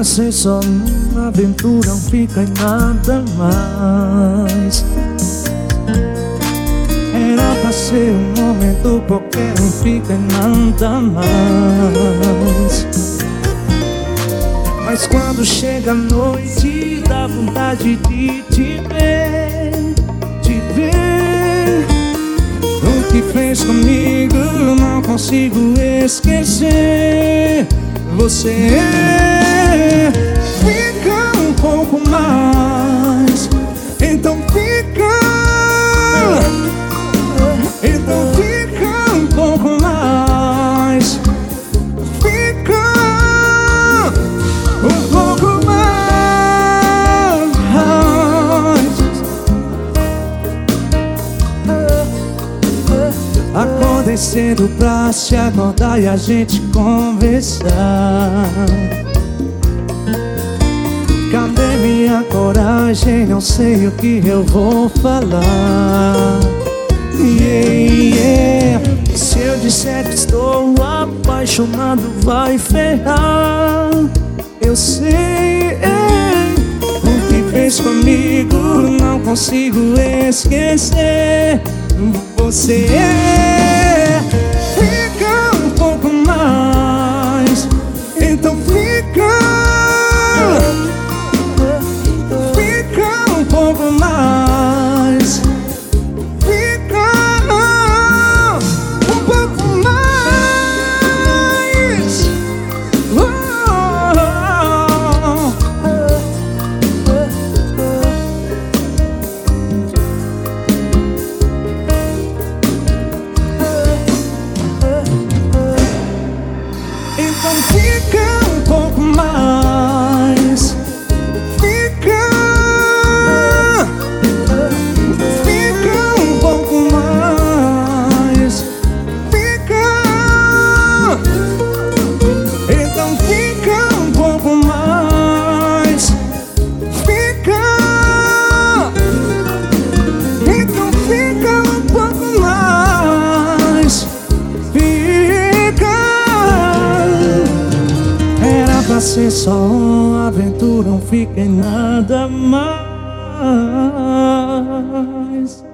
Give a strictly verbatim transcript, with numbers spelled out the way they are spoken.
pra ser só uma aventura, não fica em nada mais. Era pra ser um momento qualquer, não fica em nada mais. Mas quando chega a noite, dá vontade de te ver, te ver. O que fez comigo, não consigo esquecer. Você fica um pouco mais, então fica, então fica um pouco mais, fica um pouco mais. Acordei cedo pra se acordar e a gente conversar. Cadê minha coragem? Não sei o que eu vou falar. Yeah, yeah. Se eu disser que estou apaixonado, vai ferrar. Eu sei, o que fez comigo, não consigo esquecer. Você fica um pouco mais, então fica, fica um pouco mais, fica um pouco mais. Então fica um pouco mais, fica, fica um pouco mais, fica. Então fica um pouco mais, fica, então fica um pouco mais, fica. Era pra ser só uma aventura, não fica em nada mais.